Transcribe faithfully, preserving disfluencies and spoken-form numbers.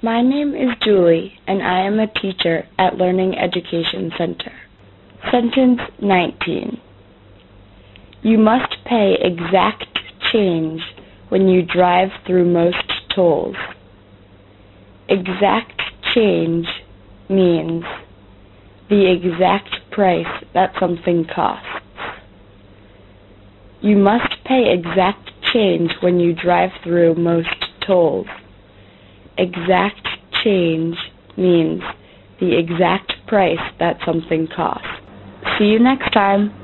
My name is Julie, and I am a teacher at Learning Education Center. Sentence nineteen. You must pay exact change when you drive through most tolls. Exact change means the exact price that something costs. You must pay exact change when you drive through most tolls. Exact change means the exact price that something costs. See you next time.